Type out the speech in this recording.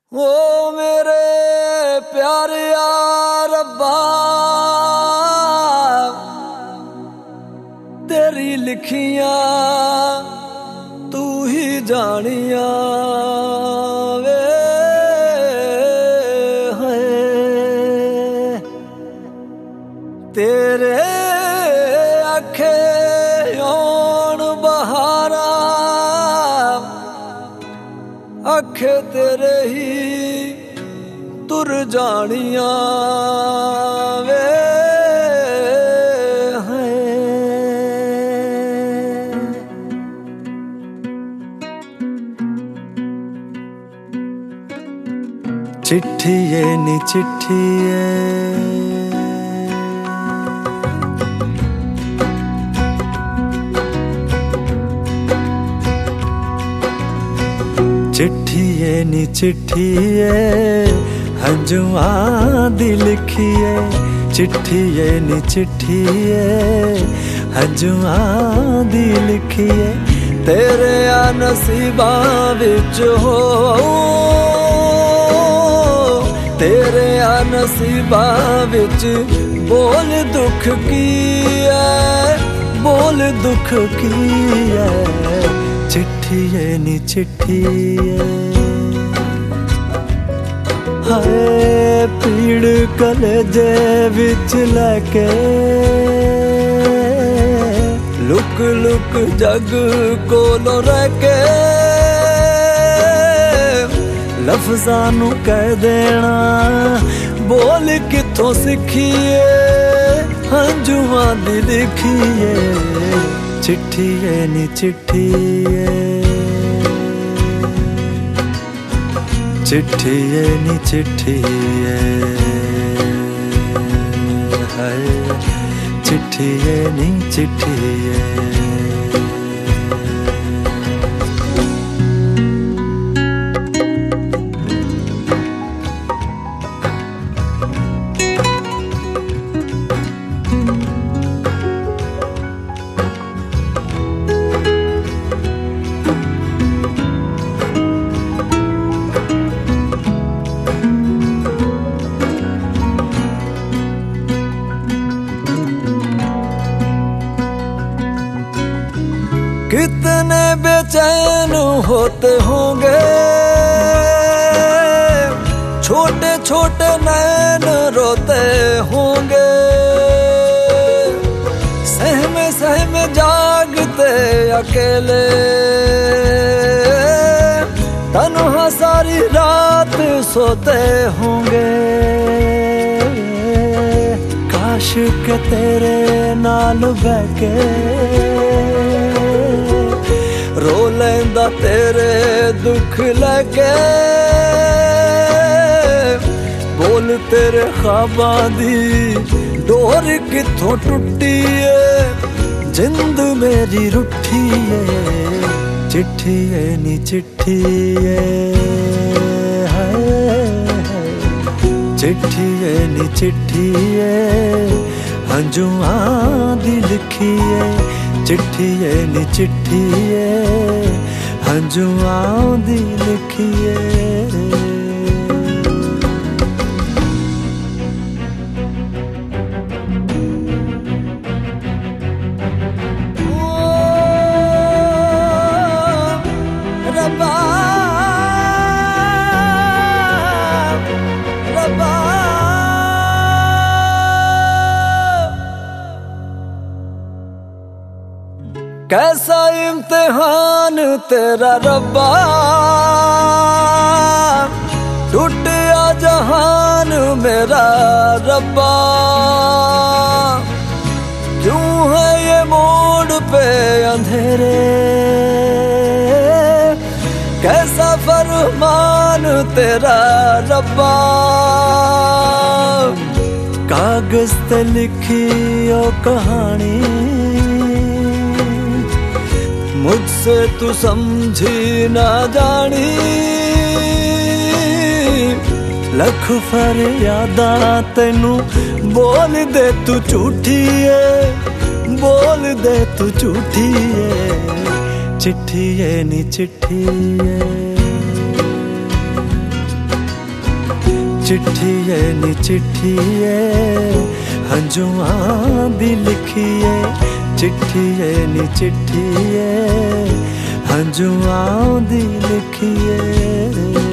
ओ मेरे प्यारे यार रब्बा, तेरी लिखियां तू ही जानिया वे है। तेरे आखे ओण बहारा, आखे तेरे ही तुर जानिया वे है। चिट्ठिए नी चिट्ठिए, चिट्ठिए नी चिट्ठिए हंजुआं दी लिखिए। चिट्ठिए नी चिट्ठिए हंजुआं दी लिखिए। तेरे आ नसीबां विच हो, तेरे आ नसीबां विच बोल दुख की है, बोल दुख की है। चिट्ठिए नी चिट्ठिए हाय पीड़ कलेजे विच लैके, लुक लुक जग कोलों रह के लफ्ज़ां नू कह देना बोल किथों सिखिए। हंजुआं दी लिखिए। चिट्ठिए नी चिट्ठिए, चिट्ठिए नी चिट्ठिए हाय चिट्ठिए नी चिट्ठिए। कितने बेचैन होते होंगे, छोटे छोटे नैन रोते होंगे। सहमे सहमे जागते अकेले, तन्हा सारी रात सोते होंगे। काश के तेरे नाल बैके रो लैंदा तेरे दुख लगे। बोल तेरे ख्वाबां दी डोर किथों टुटी है, जिंद मेरी रुठी है। चिट्ठिए नी चिट्ठिए चिट्ठिए नी चिट्ठिए हंजुआं दी लिखिए। चिट्ठिए नी चिट्ठिए हंजुआं दी लिखिए। रब्बा रब्बा कैसा इम्तिहान तेरा रब्बा, टूटा जहान मेरा रब्बा। क्यों है ये मोड़ पे अंधेरे, कैसा फरमान तेरा रब्बा। कागज ते लिखी ओ कहानी, मुझसे तू समझी ना जानी। लख फरियादा तेनू बोल दे तू झूठी है, बोल दे तू झूठी है। चिट्ठिए नी चिट्ठिए चिट्ठिए नी चिट्ठिए हंजुआं दी लिखिए, चिट्ठिए नी चिट्ठिए हंजुआं दी लिखिए।